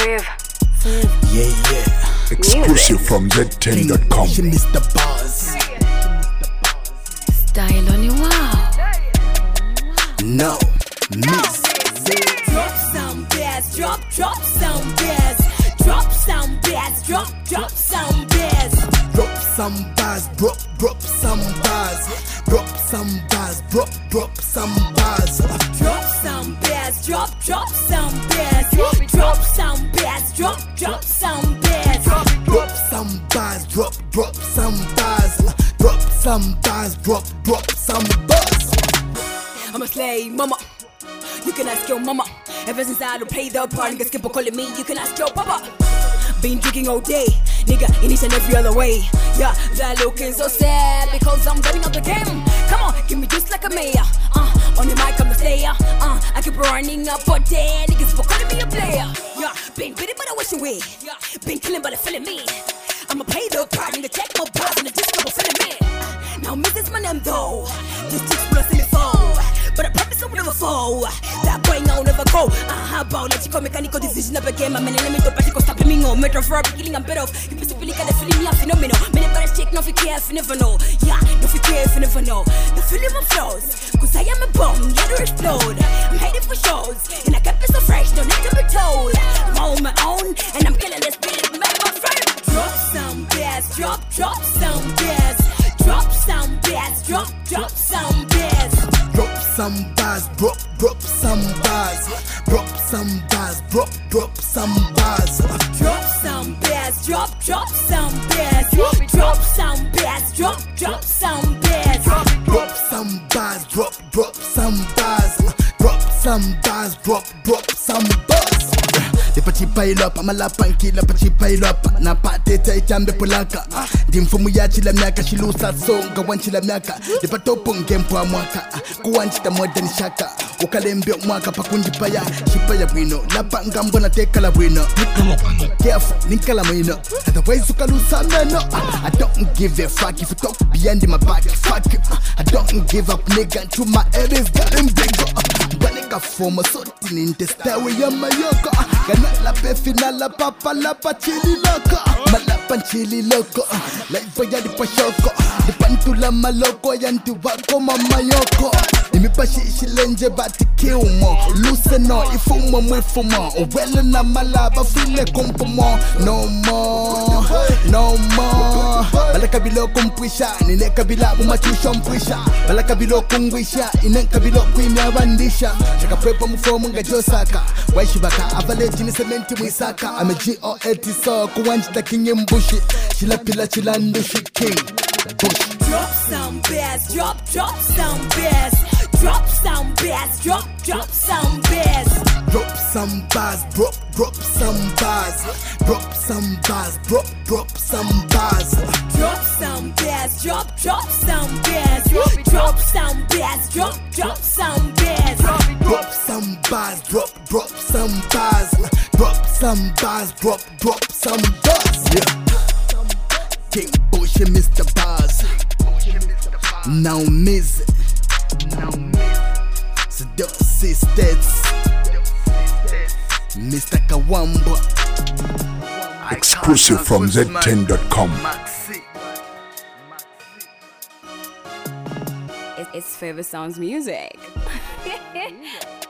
Yeah. Exclusive from Z10.com. She missed the bars. Style on you, wow. No, miss. Drop some bass, drop some bass. Drop some bass, drop some bass. Drop some bars, drop some bars. Drop some bars, drop some bars. Drop some bass, drop some bass. Drop some bass, drop some bass. Drop some bars, drop some bars. Drop some bars, drop some bars. I'm a slave, mama. You can ask your mama. Ever since I don't play the part, niggas keep on calling me. You can ask your papa. Been drinking all day, nigga, in each and every other way. Yeah, that looking so sad because I'm running out the game. Come on, give me just like a mayor. On the mic, I'm the slayer. I keep running up for day. Niggas for calling me a player. Yeah, been bitter, but I wish away. Been killing, but I feeling me. I'ma play the part, nigga, check my bars and the disco for feeling me. Now, Mrs. my name though. This chick's blessing me fall. But I promise I will never fall. That boy I'll never go. About like chico mechanical decision of a game. I'm an element of particle stop me on. Metro for killing I'm better. You basically got a feeling me phenomenal. Many better check, no if you care if you never know. Yeah, no if you care if you never know. The feeling of flows. Cause I am a bomb, yeah to explode. I'm headed for shows. And I kept it so fresh, no need to be told. I'm on my own, and I'm killing this beat. Make my friend. Drop some bass, drop some bass. Drop some bass, drop some bass. Drop some bars, drop some bars. Drop some bars, drop some bars. Drop some bass, drop some bass. Drop some bass, drop some bass. Drop some bars, drop some bars. Drop some bars, drop some bars. The party pile up, I'm a lap and kill a party pile up. Na pate chambe polaka. Dimfumu ya chila miaka, she lose her song, go one chila miaka. The patopong game po mwaka. Kuwanchita modern shaka. Ukalembe mwaka pakundi paya. Shipaya wino, lapa ngambo na teka la wino. Careful, ninkala mwino. Otherwise ukalusa meno. I don't give a fuck if you talk behind my back. Fuck you. I don't give up nigga until my head is getting bigger. Banika forma soti nintestawe ya mayoko. Gana la pe final la papa la pa chili loco. Malapan chili loco. Life ya di pa shoko. Di pantula maloko yanti wako mamayoko. Imi pa shishilenje bati kiumo. Lose no ifumo mwifumo. Owele na malaba file kumpumo. No more, no more. Balaka bilo kumpwisha. Nine kabila umachisho mpwisha. Balaka bilo kungwisha. Ine kabilo kuimya bandisha. Shaka pepa mufomu nga josaka. Waishibaka avaleji ni sementi mwisaka. Ame G.O.A.T. so kuwanchita kinye mbushi. Shila pila chila ndushi king bush. Drop some bass, drop some bass. Drop some bass, drop some bass. Drop some bars, drop some bars. Drop some bars, drop some bars. Drop some bass, drop some bass. Drop some bass, drop some bass. Drop some bars, drop some bars. Drop some bars, drop some bars. Yeah. King Bush and Mr. Bars. Now miss it. So don't sisters. Mr. Kawamba. Exclusive from Z10.com. It's Favorite Sounds Music.